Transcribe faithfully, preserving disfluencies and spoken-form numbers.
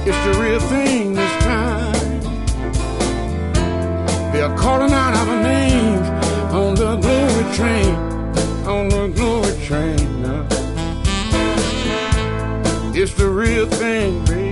It's the real thing this time. They're calling out our names on the glory train, on the glory train now. It's the real thing, baby.